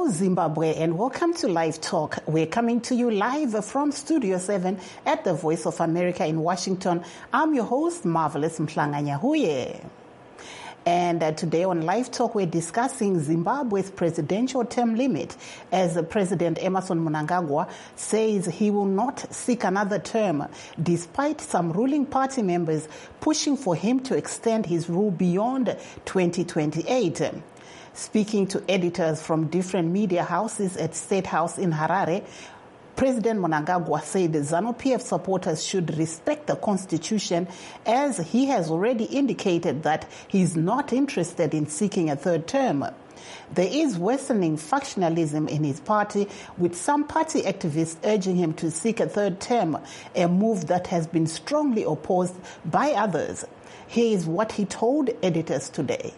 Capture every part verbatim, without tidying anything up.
Hello, Zimbabwe, and welcome to Live Talk. We're coming to you live from Studio seven at the Voice of America in Washington. I'm your host, Marvelous Mhlanga-Nyahuye. And uh, today on Live Talk, we're discussing Zimbabwe's presidential term limit as uh, President Emmerson Mnangagwa says he will not seek another term, despite some ruling party members pushing for him to extend his rule beyond twenty twenty-eight. Speaking to editors from different media houses at State House in Harare, President Mnangagwa said the ZANU-P F supporters should respect the constitution, as he has already indicated that he's not interested in seeking a third term. There is worsening factionalism in his party, with some party activists urging him to seek a third term, a move that has been strongly opposed by others. Here is what he told editors today.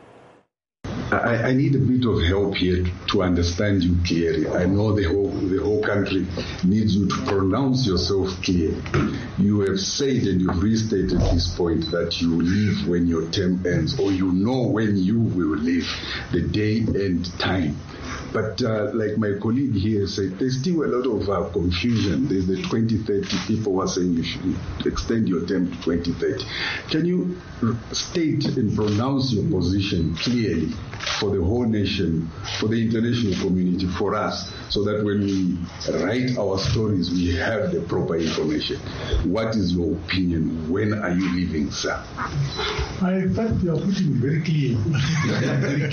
I, I need a bit of help here to understand you clearly. I know the whole the whole country needs you to pronounce yourself clear. You have said and you've restated this point that you leave when your term ends, or you know when you will leave, the day and time. But uh, like my colleague here said, there's still a lot of uh, confusion. There's the twenty thirty, people are saying you should extend your term to twenty thirty. Can you state and pronounce your position clearly for the whole nation, for the international community, for us, so that when we write our stories, we have the proper information? What is your opinion? When are you leaving, sir? I thought you are putting very clear. very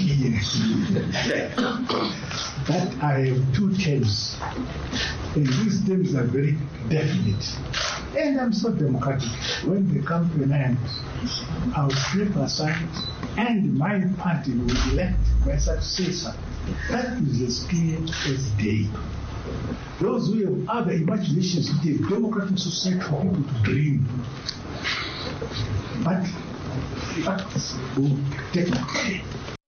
clear. That I have two terms, and these terms are very definite. And I'm so democratic. When they come to an end, I'll step aside, and my party will elect my successor. That is as clear as day. Those who have other imaginations, the democratic society for people to dream. But facts will take care.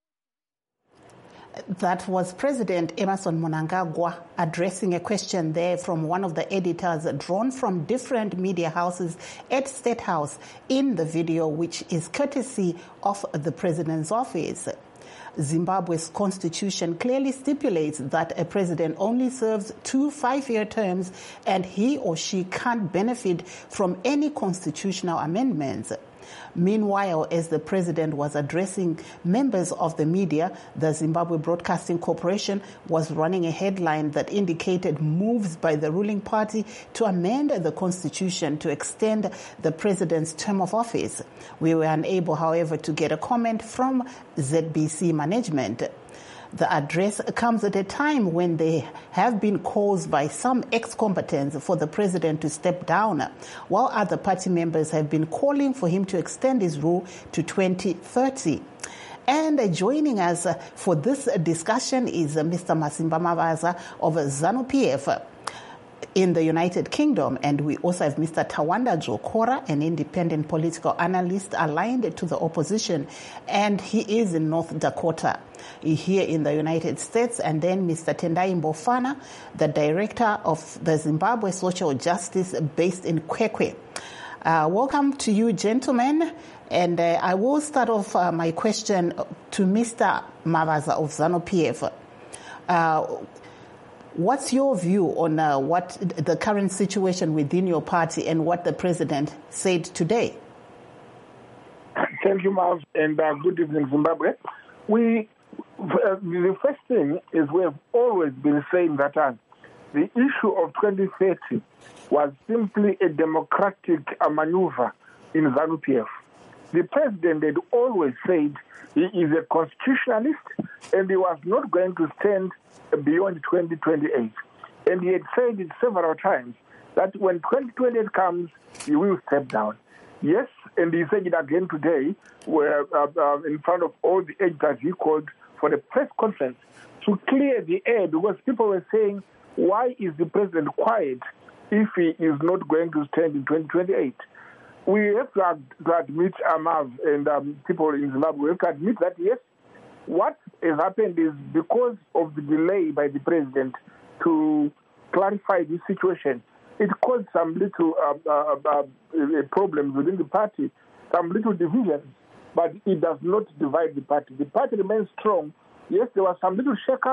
That was President Emmerson Mnangagwa addressing a question there from one of the editors drawn from different media houses at State House in the video, which is courtesy of the President's office. Zimbabwe's constitution clearly stipulates that a president only serves two five-year terms and he or she can't benefit from any constitutional amendments. Meanwhile, as the president was addressing members of the media, the Zimbabwe Broadcasting Corporation was running a headline that indicated moves by the ruling party to amend the constitution to extend the president's term of office. We were unable, however, to get a comment from Z B C management. The address comes at a time when there have been calls by some ex-combatants for the president to step down, while other party members have been calling for him to extend his rule to twenty thirty. And joining us for this discussion is Mister Masimba Mavaza of ZANU-P F in the United Kingdom, and we also have Mister Tawanda Jokora, an independent political analyst aligned to the opposition, and he is in North Dakota, here in the United States. And then Mister Tendai Mbofana, the director of the Zimbabwe Social Justice based in Kwekwe. Uh, welcome to you, gentlemen. And uh, I will start off uh, my question to Mister Mavaza of ZANU-P F. Uh, What's your view on uh, what the current situation within your party and what the president said today? Thank you, Marv, and uh, good evening, Zimbabwe. We, uh, the first thing is we have always been saying that uh, the issue of twenty thirty was simply a democratic uh, maneuver in ZANU-P F. The president had always said he is a constitutionalist and he was not going to stand beyond twenty twenty-eight. And he had said it several times that when twenty twenty-eight comes, he will step down. Yes, and he said it again today, where uh, uh, in front of all the editors he called for the press conference to clear the air, because people were saying, why is the president quiet if he is not going to stand in twenty twenty-eight? We have to, ad- to admit, Amav and um, people in Zimbabwe, we have to admit that, yes, what has happened is because of the delay by the president to clarify this situation, it caused some little uh, uh, uh, problems within the party, some little divisions, but it does not divide the party. The party remains strong. Yes, there was some little shake-up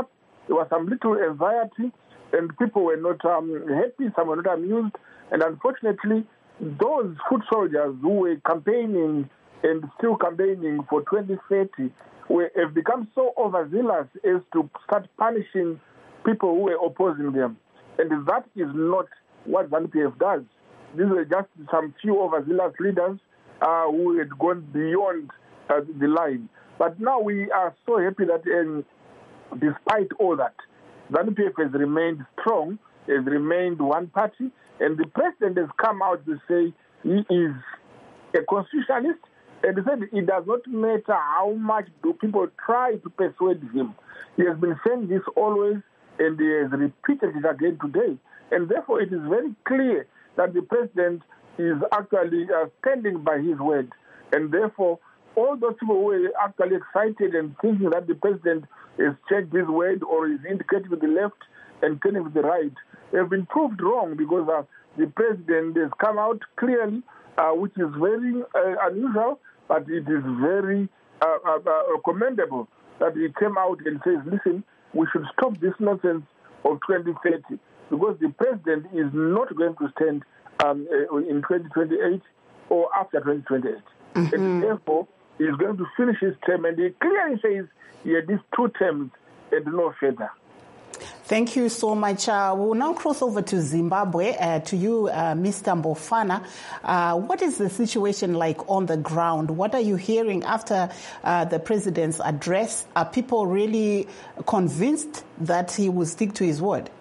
there was some little anxiety, and people were not um, happy, some were not amused, and unfortunately, those foot soldiers who were campaigning and still campaigning for twenty thirty were, have become so overzealous as to start punishing people who were opposing them. And that is not what ZANU P F does. These were just some few overzealous leaders uh, who had gone beyond uh, the line. But now we are so happy that um, despite all that, ZANU P F has remained strong, has remained one party, and the president has come out to say he is a constitutionalist, and he said it does not matter how much do people try to persuade him. He has been saying this always, and he has repeated it again today. And therefore, it is very clear that the president is actually uh, standing by his word. And therefore, all those people who are actually excited and thinking that the president has changed his word or is indicating to the left and turning to the right have been proved wrong, because uh, the president has come out clearly, uh, which is very uh, unusual, but it is very uh, uh, uh, commendable that he came out and says, listen, we should stop this nonsense of twenty thirty, because the president is not going to stand um, in twenty twenty-eight or after twenty twenty-eight. Mm-hmm. And therefore, he's going to finish his term, and he clearly says he had these two terms and no further. Thank you so much. Uh, we'll now cross over to Zimbabwe, uh, to you, uh, Mister Mbofana. Uh, what is the situation like on the ground? What are you hearing after uh, the president's address? Are people really convinced that he will stick to his word?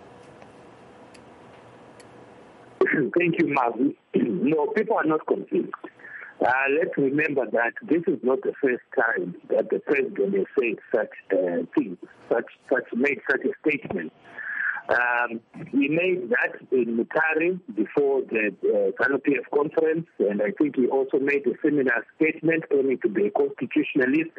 Thank you, Marvin. No, people are not convinced. Uh, let's remember that this is not the first time that the president has said such uh, things, such, such made such a statement. Um, he made that in Mutare before the uh, ZANU P F conference, and I think he also made a similar statement claiming to be a constitutionalist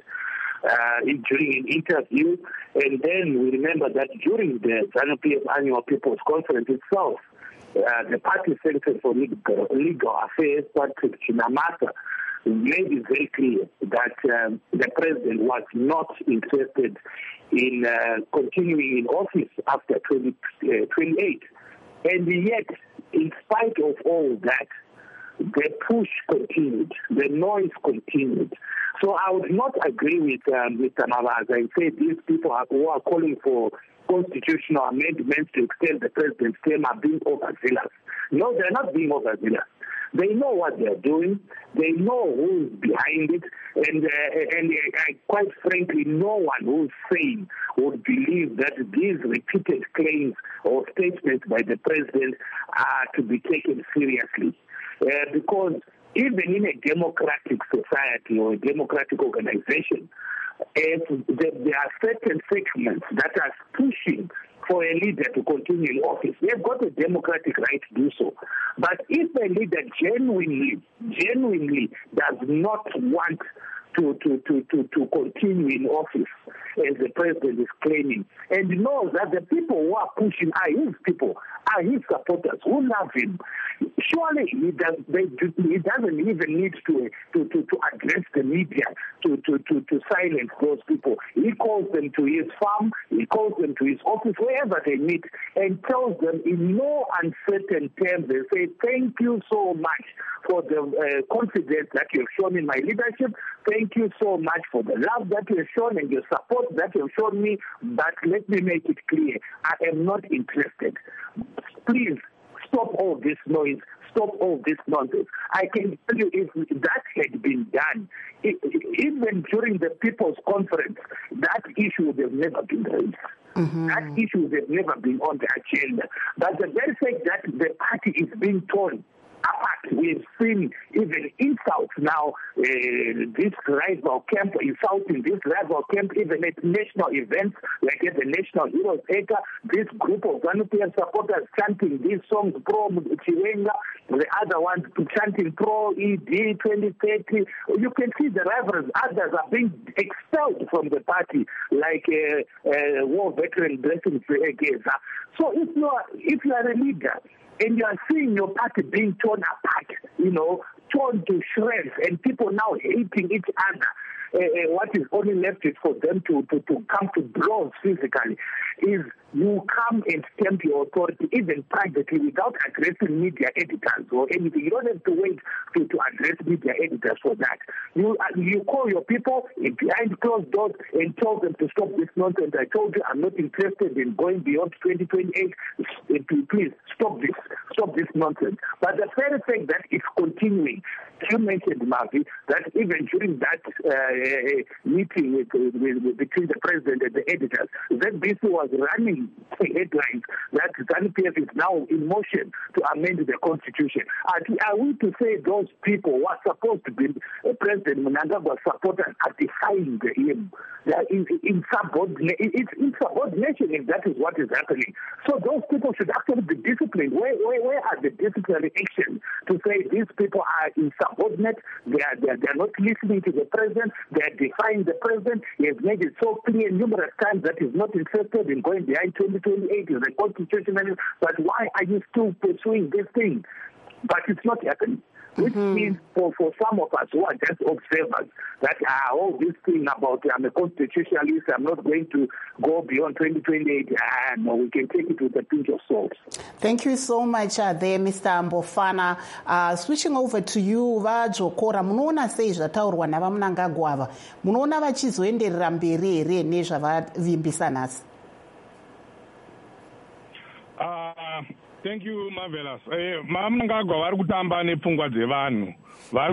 uh, during an interview. And then we remember that during the ZANU P F annual People's Conference itself, Uh, the party secretary for legal, legal affairs, Patrick Chinamasa, made it very clear that um, the president was not interested in uh, continuing in office after twenty twenty-eight. And yet, in spite of all that, the push continued, the noise continued. So I would not agree with um, Mister Mavaza and say these people are, who are calling for constitutional amendments to extend the president's term are being overzealous. No, they're not being overzealous. They know what they're doing. They know who's behind it. And, uh, and uh, quite frankly, no one who's sane would believe that these repeated claims or statements by the president are to be taken seriously. Uh, because even in a democratic society or a democratic organization, if there are certain segments that are pushing for a leader to continue in office, they've got a democratic right to do so. But if a leader genuinely, genuinely does not want to, to, to, to, to continue in office, as the president is claiming, and knows that the people who are pushing are his people, are his supporters who love him, surely he, does, they, he doesn't even need to, to, to, to address the media to, to, to, to silence those people. He calls them to his farm, he calls them to his office, wherever they meet, and tells them in no uncertain terms, they say, thank you so much for the uh, confidence that you have shown in my leadership. Thank you so much for the love that you have shown and your support that you have shown me. But let me make it clear, I am not interested. Please stop all this noise. Stop all this nonsense. I can tell you, if that had been done, it, even during the People's Conference, that issue would have never been raised. Mm-hmm. That issue would have never been on the agenda. But the very fact that the party is being torn apart, we've seen even insults now, uh, this rival camp insulting this rival camp, even at national events like at the National Heroes Acre, this group of ZANU P F supporters chanting these songs pro Chiwenga, the other ones chanting pro E D twenty thirty. You can see the rivals, others are being expelled from the party, like uh, uh, war veteran Blessing Geza. So if you are, if you are a leader, and you are seeing your party being torn apart, you know, torn to shreds, and people now hating each other, uh, what is only left is for them to, to, to come to blows physically, is you come and stamp your authority even privately without addressing media editors or anything. You don't have to wait to, to address media editors for that. You uh, you call your people behind closed doors and tell them to stop this nonsense. I told you I'm not interested in going beyond twenty twenty-eight. Please stop this, stop this nonsense. But the very fact that it's continuing, you mentioned, Marvin, that even during that uh, meeting with, with, with, between the president and the editors, Z B C was running headlines that ZANU-P F is now in motion to amend the constitution. Are, are we to say those people who are supposed to be uh, President Mnangagwa's supporters are defying him? They are in, in subordination. It's insubordination if that is what is happening. So those people should actually be disciplined. Where, where, where are the disciplinary actions to say these people are insubordinate, they are, they are, they are not listening to the president, they are defying the president? He has made it so clear numerous times that he's not interested in going behind twenty twenty-eight is a constitutional, but why are you still pursuing this thing? But it's not happening. Which mm-hmm. means for, for some of us who are just observers, that ah, all this thing about I'm a constitutionalist, I'm not going to go beyond twenty twenty-eight, ah, no, we can take it with a pinch of salt. Thank you so much uh, there, Mister Mbofana. Uh, switching over to you, vaJokora, munoona sei zvataurwa navaMnangagwa ava? Munoona vachizoenderera mberi here nezvavavimbisa nhasi? Uh, thank you, Marvelous. Eh, vaMnangagwa vari kutamba nepfungwa dzevanhu. Vari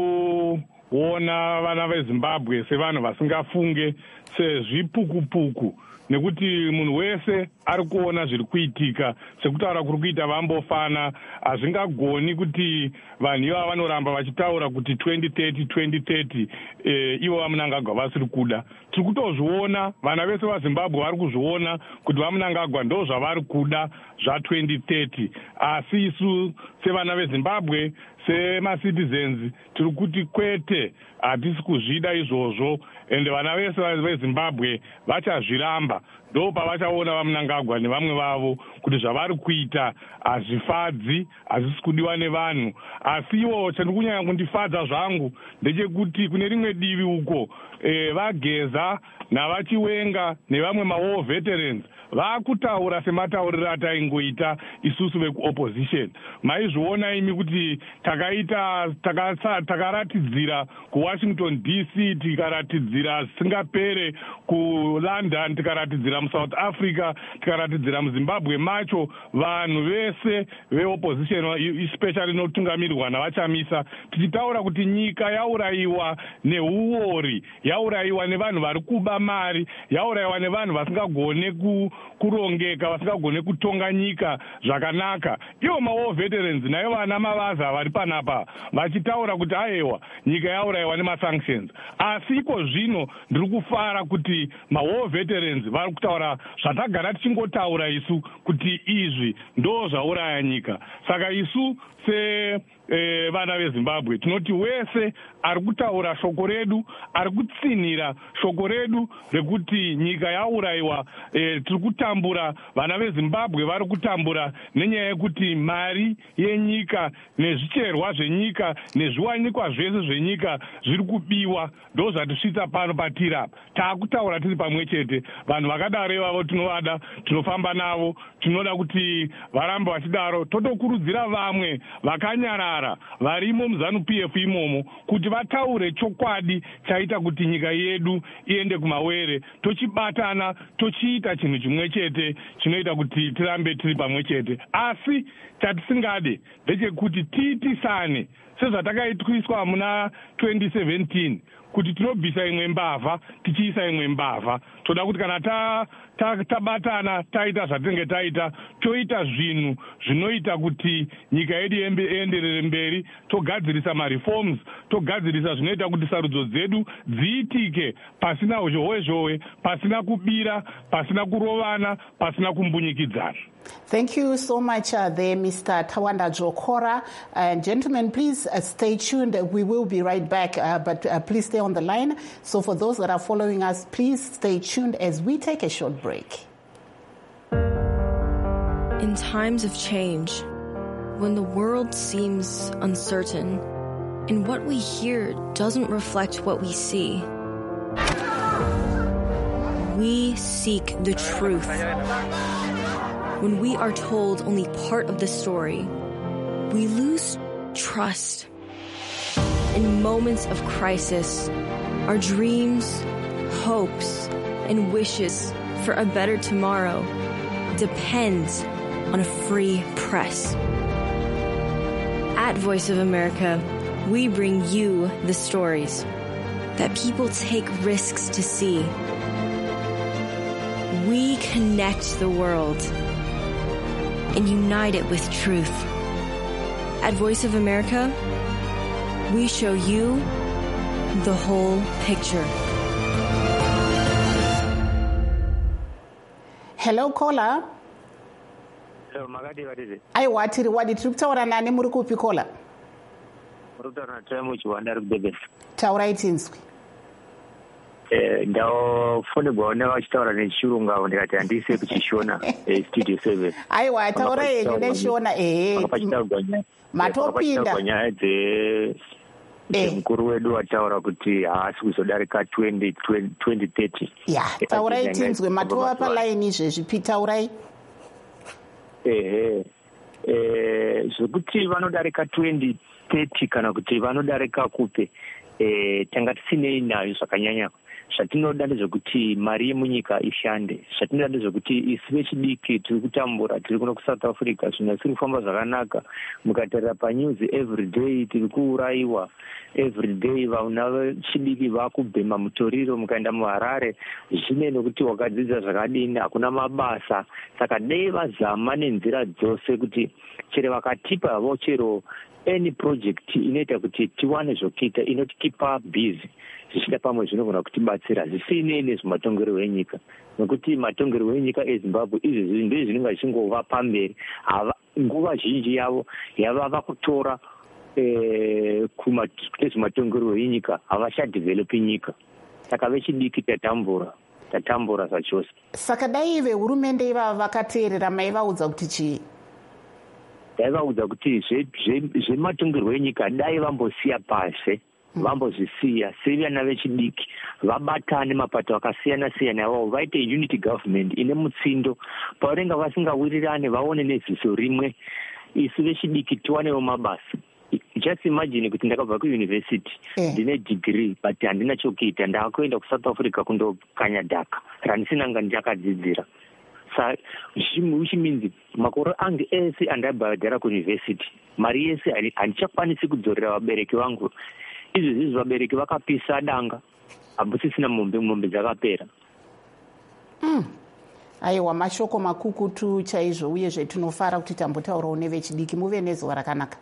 kuona vana veZimbabwe sevanhu vasingafunge sezvipukupuku, nekuti munhu wese ari kuona zviri kuitika sekutaura kuri kuita vaMbofana. Hazvingagoni kuti vanhu ivava vanoramba vachitaura kuti twenty thirty twenty thirty eh, ivo vaMnangagwa vasiri kuda. Tiri kutozviona, vana vese vaZimbabwe vari kuzviona kuti vaMnangagwa ndo zvavari kuda zva-twenty thirty. Asi isu sevana veZimbabwe, semacitizens, tiri kuti kwete, hatisi kuzvida izvozvo, ende vana vese veZimbabwe vachazviramba. Ndo pavachaona vaMnangagwa nevamwe vavo kuti zvavari kuita hazvifadzi, hazvisi kudiwa nevanhu. Asi iwo chandiri kunyanya kundifadza zvangu ndechekuti kune rimwe divi uko e, vageza navachiwenga nevamwe mawar veterans vaakutaura sematauriro ataingoita isusu vekuopposition. Maizviona imi kuti takaita takaratidzira kuWashington D C, tikaratidzira zvisingapere kuLondon, tikaratidzira muSouth Africa, tikaratidzira muZimbabwe macho, vanhu vese veopposition especially notungamirirwa navaChamisa, tichitaura kuti nyika yaurayiwa neuori, yaurayiwa nevanhu vari kuba mari, yaurayiwa nevanhu vasingagone ku kurongeka, vasingagone kutonga nyika zvakanaka. Ivo mawar veterans nayo vana mavaza vari panapa vachitaura kuti aiwa nyika yaurayiwa nemasanctions. Asi iko zvino ndiri kufara kuti mawar veterans vari kutaura zvatagara tichingotaura isu kuti izvi ndo zvauraya nyika. Saka isu se eh, vana veZimbabwe tinoti wese ari kutaura shoko redu, ari kutsinhira shoko redu rekuti nyika yaurayiwa, eh, tiri kutambura, vana veZimbabwe vari kutambura nenyaya yekuti mari yenyika nezvicherwa zvenyika nezviwanikwa zvese zvenyika zviri kubiwa. Ndo zvatisvitsa pano patiri apa. Taakutaura tiri pamwe chete. Vanhu vakadaro ivavo tinovada, tinofamba navo, tinoda kuti varambe vachidaro. Totokurudzira vamwe vakanyarara varimo muZANU-P F imomo kuti vataure chokwadi chaita kuti nyika yedu iende kumawere, tochibatana, tochiita chinhu chimwe chete chinoita kuti tirambe tiri pamwe chete. Asi chatisingade ndechekuti tiitisane sezvatakaitwiswa muna twenty seventeen kuti tinobvisa imwe mbavha tichiisa imwe mbavha. Toda kuti kana ta tabatana ta, taita zvatinenge taita, toita zvinhu zvinoita kuti nyika yedu ienderere mberi, togadzirisa mareforms, togadzirisa zvinoita kuti sarudzo dzedu dziitike pasina zhowe zhowe, pasina kubira, pasina kurovana, pasina kumbunyikidzana. Thank you so much uh, there, Mister Tawanda Jokora. And uh, gentlemen, please uh, stay tuned. We will be right back, uh, but uh, please stay on the line. So for those that are following us, please stay tuned as we take a short break. In times of change, when the world seems uncertain and what we hear doesn't reflect what we see, we seek the truth. When we are told only part of the story, we lose trust. In moments of crisis, our dreams, hopes, and wishes for a better tomorrow depends on a free press. At Voice of America, we bring you the stories that people take risks to see. We connect the world and unite it with truth. At Voice of America, we show you the whole picture. Hello, caller. Hello, Magadi, what is it? I want to what it took to run an Muruku caller. Taura itinzwi. Eh, ndafuna kuona vachitaura nechirungu avo ndikati handisi kuchishona studio seven. Aiwa, taura yenyu neshona ehe. Matopinda. Nyaya dze mukuru wedu wataura kuti haasi kuzodarika twenty thirty. Ya, taurai tinzwe matova palaini izvezvi taurai. Ehe. Eh, zvokuti vanodarika twenty thirty kana kuti vanodarika kupe eh tanga tisinei nayo zvakanyanya. Zvatinoda ndezvekuti mari yemunyika ishande. Zvatinoda ndezvekuti isi vechidiki tiri kutambura tiri kuno kuSouth Africa zvinhu zvisiri kufamba zvakanaka. Mukatarira panews every day tiri kuuraiwa, every day vana vechidiki vakubhema mutoriro. Mukaenda muHarare zvine nokuti wakadzidza zvakadini hakuna mabasa. Saka dei vazama nenzira dzose kuti chero vakatipa havo chero any project inoita kuti tiwane zvokuita inotikipa busy zvichida pamwe zvinogona kutibatsira zvisinei nezvematongerwo enyika, nokuti matongerwo enyika eZimbabwe izvezvi ndizvo zvinenge zvichingova pamberi. Nguva zhinji yavo yava vakutora nezvematongerwo enyika havachadhivhelopi nyika. Saka vechidiki tatambura tatambura zvachose. Saka dai vehurumende ivava vakateerera maivaudza kuti chii? Ndaivaudza kuti zvematongerwo enyika dai vambosiya pasi, vambozvisiya sevana vechidiki vabatane mapato akasiyana siyana avavo vaite unity government ine mutsindo pavanenge vasingawirirane vaone neziso rimwe. Isu vechidiki tiwanewo mabasa. Just imagine kuti ndakabva kuuniversity ndine degree but handina chokuita, ndakuenda kuSouth Africa kundokanya dhaka randisinanga ndakadzidzira. Which means makore angu ese andabhadhara kuuniversity mari yese handichakwanisi kudzorera vabereki vangu. Izvezvi vabereki vakapisa danga habusisina mombe mombe dzakapera. Mm. Aiwa, mashoko makukutu chaizvo uyezve tinofara kuti tambotaurawo nevechidiki muve nezuva rakanaka.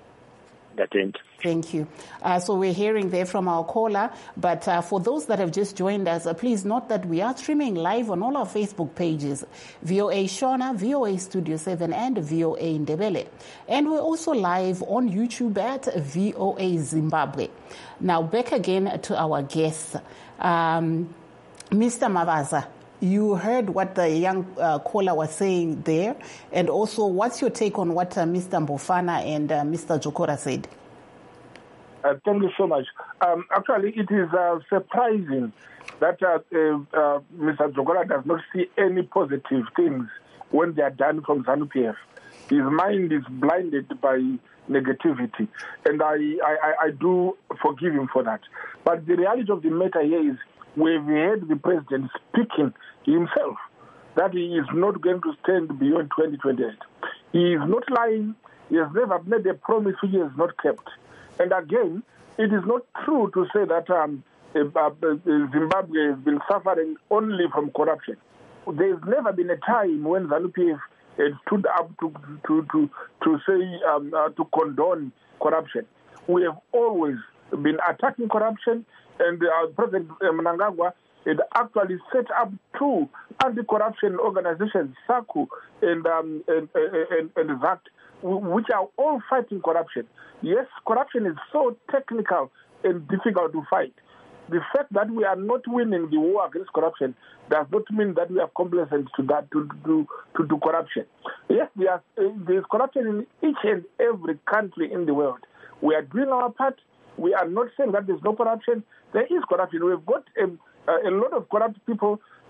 Thank you. Uh, so we're hearing there from our caller, but uh, for those that have just joined us, uh, please note that we are streaming live on all our Facebook pages, V O A Shona, V O A Studio seven, and V O A Ndebele. And we're also live on YouTube at V O A Zimbabwe. Now back again to our guests. Um, Mister Mavaza, you heard what the young uh, caller was saying there, and also what's your take on what uh, Mister Mbofana and uh, Mister Jokora said? Uh, thank you so much. Um, actually, it is uh, surprising that uh, uh, uh, Mister Jokora does not see any positive things when they are done from ZANU-P F. His mind is blinded by negativity, and I, I, I do forgive him for that. But the reality of the matter here is we've heard the president speaking himself that he is not going to stand beyond twenty twenty-eight. He is not lying. He has never made a promise which he has not kept. And again, it is not true to say that um, uh, uh, Zimbabwe has been suffering only from corruption. There has never been a time when ZANU-P F had stood up to to to, to say um, uh, to condone corruption. We have always been attacking corruption, and uh, President Mnangagwa had actually set up two anti-corruption organizations, SACU and um, and, and, and Z A C T, which are all fighting corruption. Yes, corruption is so technical and difficult to fight. The fact that we are not winning the war against corruption does not mean that we are complacent to that to to to, to corruption. Yes, there are, uh, there is corruption in each and every country in the world. We are doing our part. We are not saying that there's no corruption. There is corruption. We've got a, a lot of corrupt people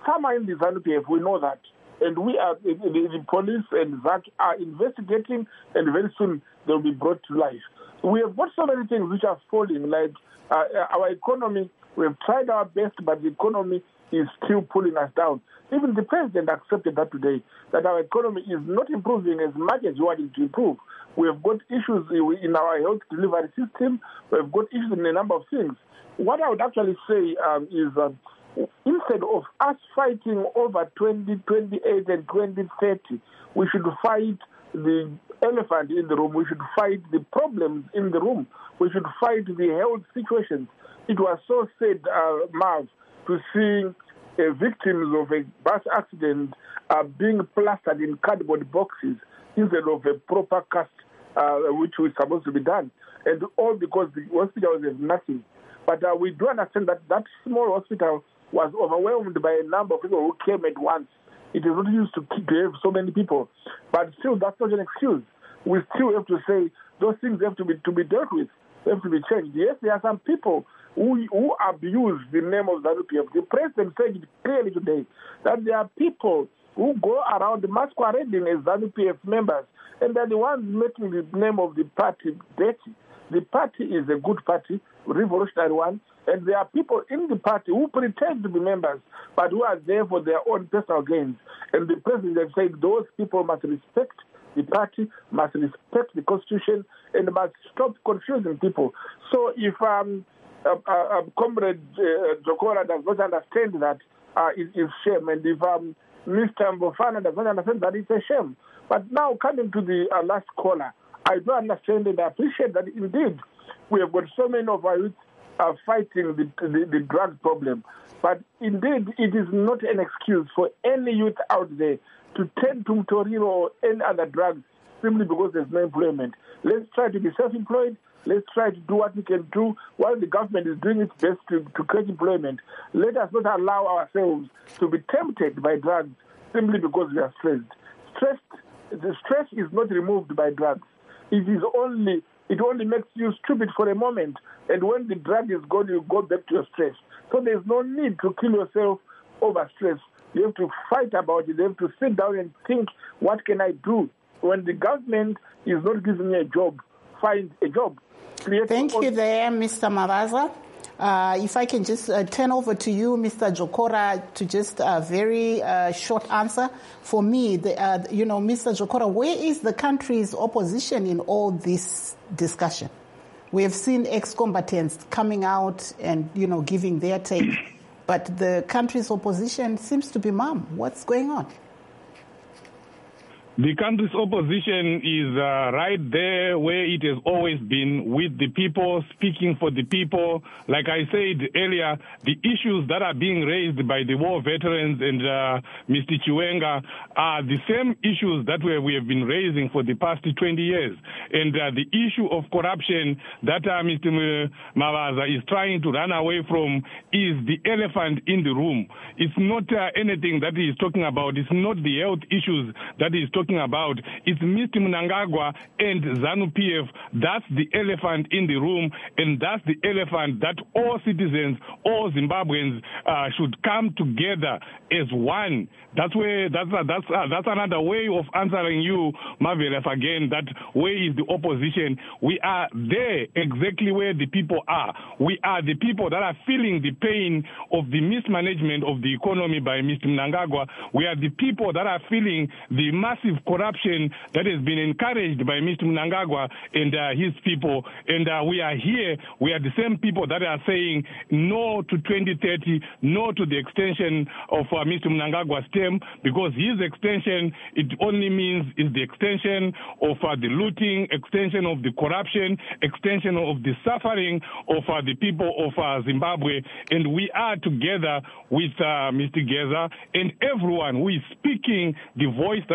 some are in the ZANU P F, we know that. And we are, the, the, the police and Z A C are investigating, and very soon they'll be brought to life. We have got so many things which are falling, like uh, our economy. We have tried our best, but the economy is still pulling us down. Even the president accepted that today, that our economy is not improving as much as we wanted to improve. We have got issues in our health delivery system. We have got issues in a number of things. What I would actually say um, is um, instead of us fighting over twenty twenty-eight and twenty thirty, we should fight the elephant in the room. We should fight the problems in the room. We should fight the health situations. It was so sad, uh, Marv, to see uh, victims of a bus accident uh, being plastered in cardboard boxes instead of a proper cast, uh, which was supposed to be done. And all because the hospitals have nothing. But uh, we do understand that that small hospital was overwhelmed by a number of people who came at once. It is not used to keep to have so many people. But still, that's not an excuse. We still have to say those things have to be to be dealt with. They have to be changed. Yes, there are some people who who abuse the name of ZANU P F. The president said it clearly today that there are people who go around masquerading as ZANU P F members, and they're the ones making the name of the party dirty. The party is a good party, revolutionary one, and there are people in the party who pretend to be members, but who are there for their own personal gains. And the president has said those people must respect the party, must respect the constitution, and must stop confusing people. So if um, uh, uh, Comrade uh, Jokora does not understand that, uh, it is shame. And if um, Mister Mbofana does not understand that, it's a shame. But now coming to the uh, last caller, I do understand and I appreciate that indeed we have got so many of our youth uh, fighting the, the, the drug problem. But indeed, it is not an excuse for any youth out there to turn to Torino or any other drugs simply because there's no employment. Let's try to be self-employed. Let's try to do what we can do while the government is doing its best to, to create employment. Let us not allow ourselves to be tempted by drugs simply because we are stressed. Stress, the stress is not removed by drugs. It is only it only makes you stupid for a moment, and when the drug is gone, you go back to your stress. So there's no need to kill yourself over stress. You have to fight about it. You have to sit down and think, what can I do? When the government is not giving me a job, find a job. Create Thank you there, Mister Mavaza. Uh, if I can just uh, turn over to you, Mister Jokora, to just a very uh, short answer. For me, the, uh, you know, Mister Jokora, where is the country's opposition in all this discussion? We have seen ex-combatants coming out and, you know, giving their take, but the country's opposition seems to be mum. What's going on? The country's opposition is uh, right there where it has always been, with the people, speaking for the people. Like I said earlier, the issues that are being raised by the war veterans and uh, Mister Chiwenga are the same issues that we, we have been raising for the past twenty years. And uh, the issue of corruption that uh, Mister Mavaza is trying to run away from is the elephant in the room. It's not uh, anything that he is talking about. It's not the health issues that he is talking about. It's Mister Mnangagwa and ZANU P F. That's the elephant in the room, and that's the elephant that all citizens, all Zimbabweans uh, should come together as one. That's where that's uh, that's uh, that's another way of answering you, Marvelous, again. That where is the opposition? We are there exactly where the people are. We are the people that are feeling the pain of the mismanagement of the economy by Mister Mnangagwa. We are the people that are feeling the massive corruption that has been encouraged by Mister Mnangagwa and uh, his people. And uh, we are here. We are the same people that are saying no to twenty thirty, no to the extension of uh, Mister Mnangagwa's term, because his extension, it only means is the extension of uh, the looting, extension of the corruption, extension of the suffering of uh, the people of uh, Zimbabwe. And we are together with uh, Mister Geza and everyone who is speaking the voice that we have been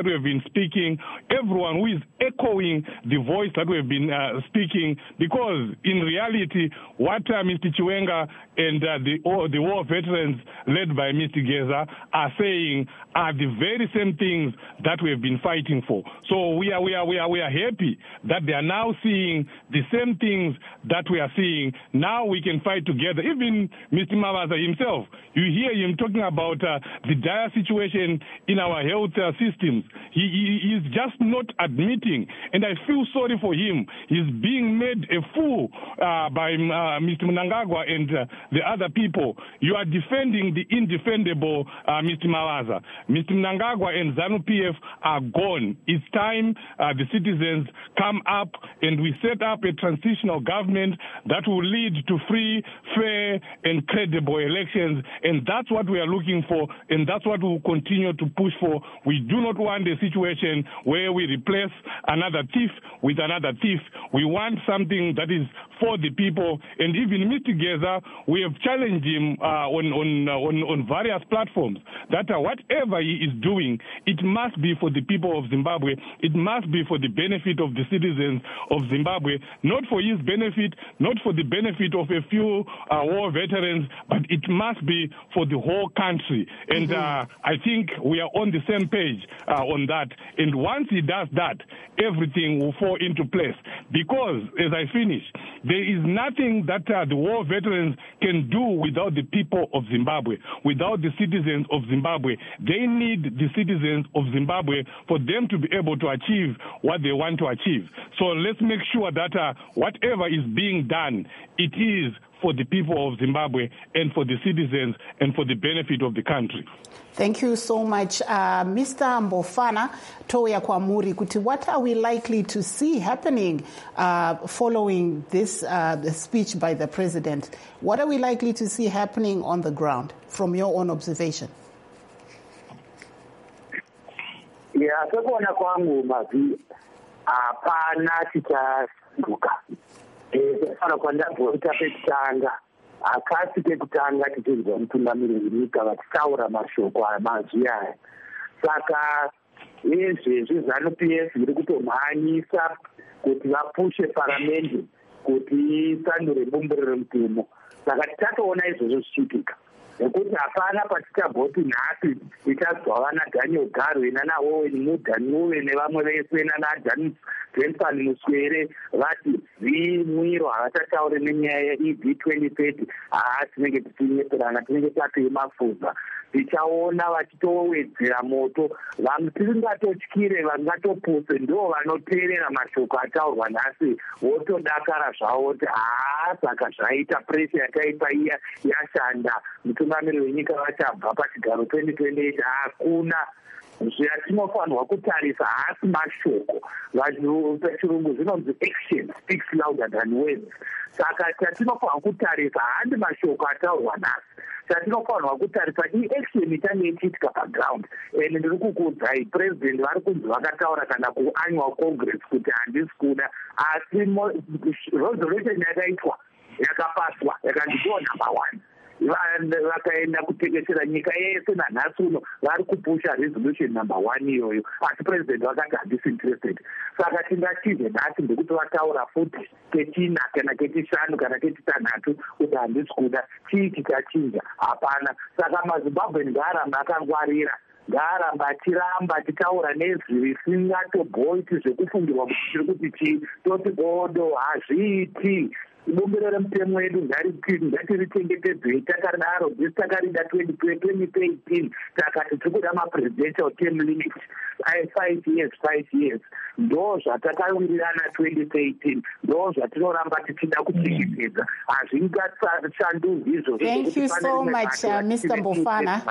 speaking, everyone who is echoing the voice that we've been uh, speaking, because in reality, what uh, Mister Chiwenga and uh, the, oh, the war veterans led by Mister Geza are saying are the very same things that we've been fighting for. So we are, we are, we are, we are happy that they are now seeing the same things that we are seeing. Now we can fight together. Even Mister Mavaza himself, you hear him talking about uh, the dire situation in our health uh, systems. He, he is just not admitting, and I feel sorry for him. He's being made a fool uh, by uh, Mister Mnangagwa and uh, the other people. You are defending the indefendable, uh, Mister Mavaza. Mister Mnangagwa and ZANU P F are gone. It's time uh, the citizens come up and we set up a transitional government that will lead to free, fair, and credible elections. And that's what we are looking for, and that's what we will continue to push for. We do not want a situation where we replace another thief with another thief. We want something that is for the people. And even Mister Geza, we have challenged him uh, on, on, uh, on, on various platforms that uh, whatever he is doing, it must be for the people of Zimbabwe. It must be for the benefit of the citizens of Zimbabwe, not for his benefit, not for the benefit of a few uh, war veterans, but it must be for the whole country. And mm-hmm. uh, I think we are on the same page uh, on that. And once he does that, everything will fall into place. Because, as I finish, there is nothing that uh, the war veterans can do without the people of Zimbabwe, without the citizens of Zimbabwe. They need the citizens of Zimbabwe for them to be able to achieve what they want to achieve. So let's make sure that uh, whatever is being done, it is for the people of Zimbabwe and for the citizens and for the benefit of the country. Thank you so much. Uh, Mister Mbofana, Toya Kwamuri, Kuti, what are we likely to see happening uh, following this uh, the speech by the president? What are we likely to see happening on the ground from your own observation? Yeah, sekuona kwangu mavi hapana tichaduka. Eh, sana kwa ndavyo itapetanga. Akasi kekutanga tichizwa mtungamiriri nyika vachitaura mashoko amazwi aya. Saka izvezvi ZANU P F iri kutomhanyisa kuti vapushe paramendi kuti isandure bumbiro remutemo. Saka titatoona izvozvo zvichiitika. Nekuti hapana patichabhoti nhasi tichazwa vana Daniel Garwe nanaOwen Mudhanuwe nevamwe vese nanaJanis Jensen Muswere vati zvimwiro havachataure nenyaya yeE D twenty thirty. Haa, tinenge tichinyeperana, tinenge tatoimafudza. Tichaona vachitowedzera moto. Vamwe tisingatotyire vangatopuse ndo vanoteerera mashoko ataurwa nhasi votodakara zvavo kuti haa, saka zvaita presha yakaipa iya yashanda. Mutungamiri wenyika vachabva pachigaro twenty twenty-eight hakuna. Zvatinofanirwa kutarisa hasi mashoko. Vanhu pachirungu zvinonzi action speaks louder than words. Saka chatinofanirwa kutarisa handi mashoko ataurwa nhasi. Chatinofanirwa kutarisa i-action itange ichiitika paground. And ndiri kukuudzai president vari kunzi vakataura kana kuannual congress kuti handisi kuda, asi resolution yakaitwa yakapaswa yakandiwa number one. Vakaenda kutekeshera nyika yese nanhasi uno vari kupusha resolution number one iyoyo, asi president vakati handisi interested. Saka tingatize nhasi ndekuti vataura futi kechina kana kechishanu kana kechitanhatu kuti handisi kuda, chii chichachinja? Hapana. Saka maZimbabwean ngaaramba akangwarira, ngaaramba achiramba titaura nezvi risingatobhoiti zvekufungirwa kuti tiri kuti chii, toti godo hazviiti. Bumbiro remutemo wedu ngatirichengetedzei takadaro dzisi takarida twenty eighteen takati tiri kuda mapresidential term limit five years five years. Ndo zvatakawirirana twenty eighteen, ndo zvatinoramba tichida kuchengetedza. Hazvingashanduzi izvozvo. Thank you so much, uh, Mister Mbofana.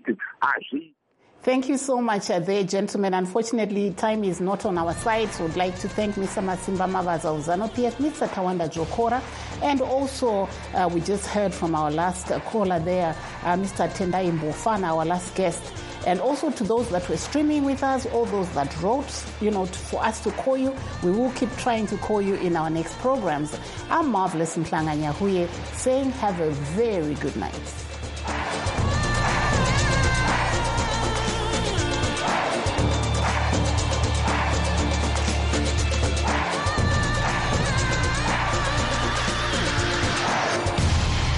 Thank you so much uh, there, gentlemen. Unfortunately, time is not on our side, so I'd like to thank Mister Masimba Mavaza of ZANU P F, Mister Tawanda Jokora, and also uh, we just heard from our last uh, caller there, uh, Mister Tendai Mbofana, our last guest. And also to those that were streaming with us, all those that wrote, you know, to, for us to call you. We will keep trying to call you in our next programs. I'm Marvelous Mhlanga Nyahuye saying have a very good night.